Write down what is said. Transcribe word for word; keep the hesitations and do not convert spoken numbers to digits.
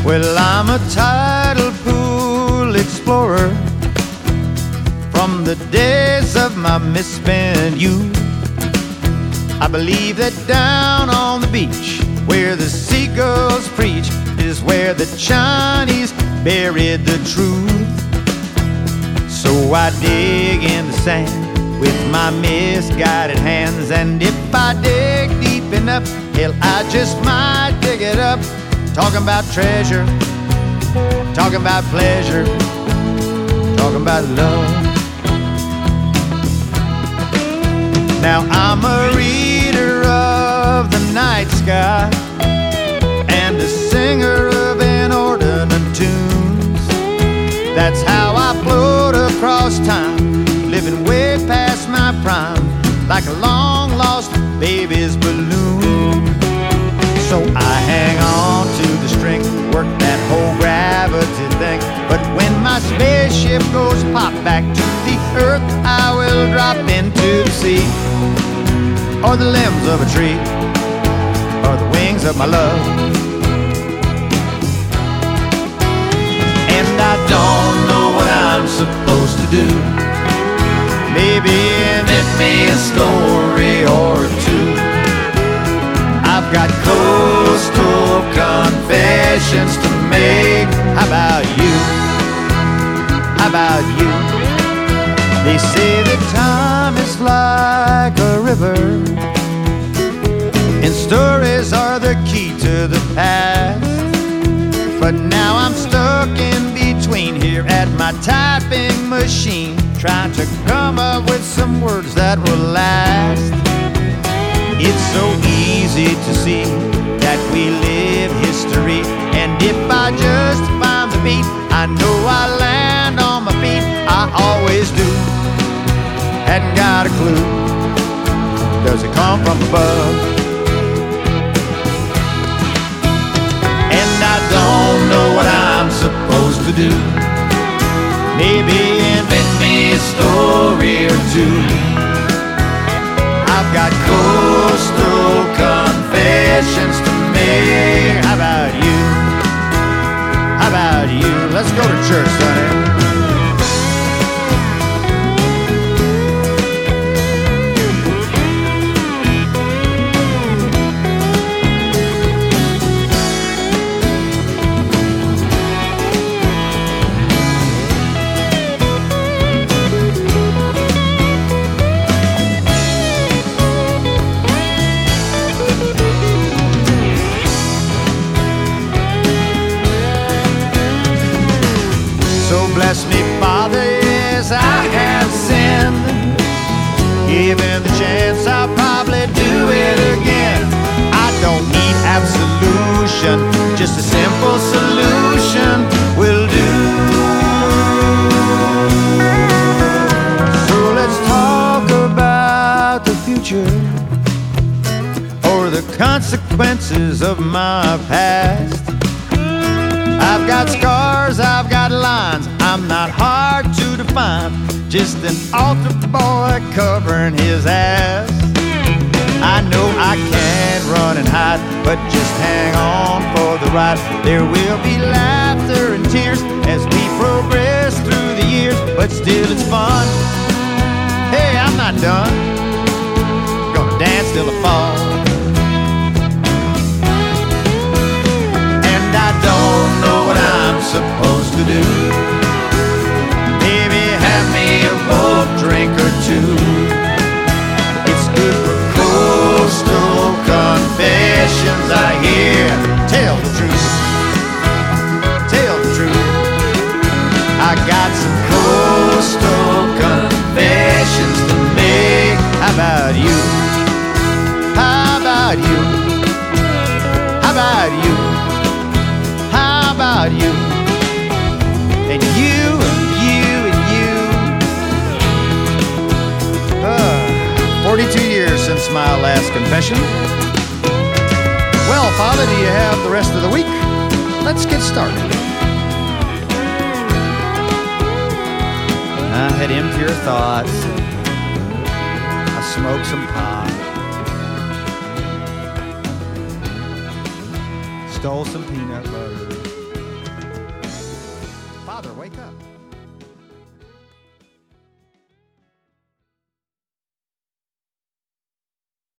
Well, I'm a tidal pool explorer from the days of my misspent youth. I believe that down on the beach where the seagulls preach is where the Chinese buried the truth. So I dig in the sand with my misguided hands, and if I dig deep enough, hell, I just might dig it up. Talking about treasure, talking about pleasure, talking about love. Now I'm a reader of the night sky and a singer of inordinate tunes. That's how I float across time, living way past my prime, like a long lost baby's balloon. So I hang on to the string, work that whole gravity thing. But when my spaceship goes pop back to the earth, I will drop into the sea, or the limbs of a tree, or the wings of my love. And I don't know what I'm supposed to do. Maybe invent me a story or two. I've got coastal confessions to make. How about you? How about you? They say that time is like a river, and stories are the key to the past. But now I'm stuck in between here at my typing machine, trying to come up with some words that will last. It's so easy to see that we live history, and if I just find the beat, I know I land on my feet. I always do. Hadn't got a clue. Does it come from above? And I don't know what I'm supposed to do. Maybe invent me a story or two. I've got coastal confessions to make. How about you? How about you? Let's go to church, Sonny. Bless me, Father, yes, I have sinned. Given the chance, I'll probably do it again. I don't need absolution, just a simple solution will do. So let's talk about the future, or the consequences of my past. I've got scars, I've got lines, I'm not hard to define, just an altar boy covering his ass. I know I can't run and hide, but just hang on for the ride. There will be laughter and tears as we progress through the years, but still it's fun. Hey, I'm not done, gonna dance till the fall. I don't know what I'm supposed to do. Maybe have me a bold drink or two. It's good for coastal confessions, I hear. Tell the truth, tell the truth. I got some coastal confessions to make. How about you? How about you? How about you? How about you? And you, and you, and you. Uh, forty-two years since my last confession. Well, Father, do you have the rest of the week? Let's get started. I had emptier thoughts. I smoked some pot. Stole some peanut butter. brother, wake up.